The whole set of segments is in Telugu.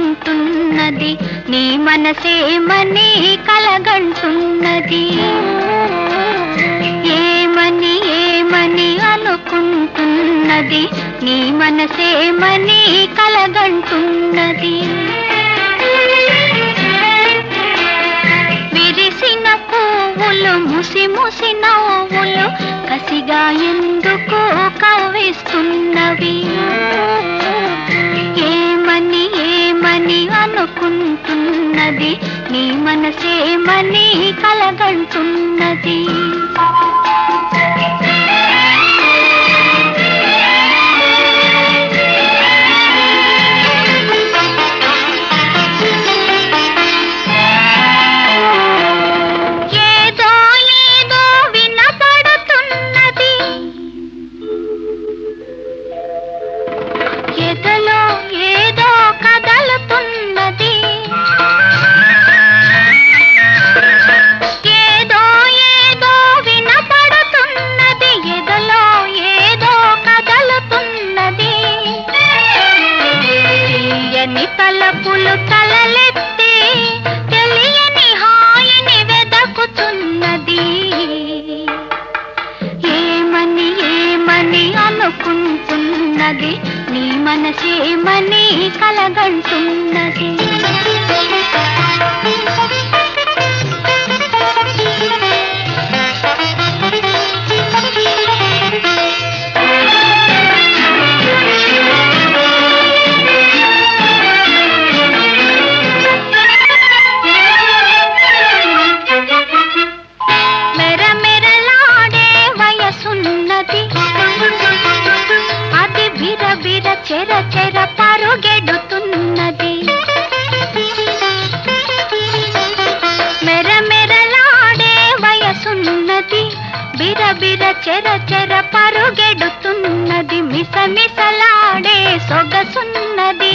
అనుకుంటున్నది నీ మనసేమని కలగంటున్నది ఏమని ఏమని అనుకుంటున్నది నీ మనసేమని కలగంటున్నది విరిసిన పువ్వులు ముసి ముసి నవ్వులు కసిగా ఎందుకు కవ్విస్తున్నవి ఏమని ఏమని అనుకుంటున్నది నీ మనసేమని కలగంటున్నది ఎదలో ఏదో కదలుతున్నది ఏదో ఏదో వినపడుతున్నది ఎదలో ఏదో కదలుతున్నది తీయని తలపులు తలలెత్తి తెలియని హాయిని వెదకుతున్నది ఏమని ఏమని అనుకుంటున్నది నీ మనసేమని కలగంటున్నది మెరమెరలాడే వయసున్నది అది విరవిర చెర చెర పరుగెడుతున్నది మెరమెరలాడే వయసున్నది బిరబిర చెర చెర పరుగెడుతున్నది మిసమిసలాడే సొగసున్నది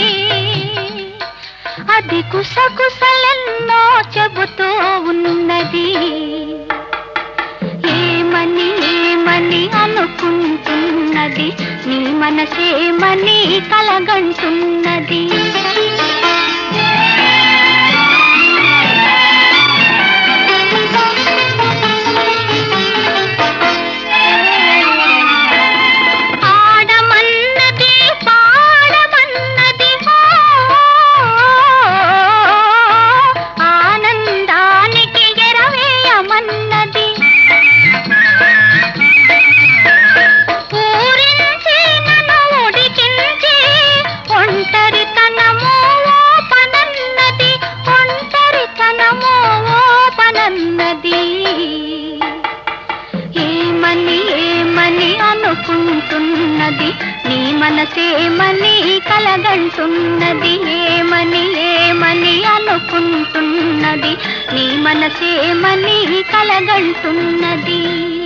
అది కుసకుసలెన్నో చెబుతూ ఉన్నది ఏమని ఏమని అనుకుంటున్నది నీ మనసేమని కలగంటున్నది ఆడమన్నది పాడమన్నది ఆనందానికి ఎరవేయమన్నది పూరించి నన్ను ఉడికించి ఒంటరితనము ఓపనన్నది ఒంటరితనము ఓపనన్నది ఏమని ఏమని అనుకుంటున్నది నీ మనసేమని కలగంటున్నది ఏమని ఏమని అనుకుంటున్నది నీ మనసేమని కలగంటున్నది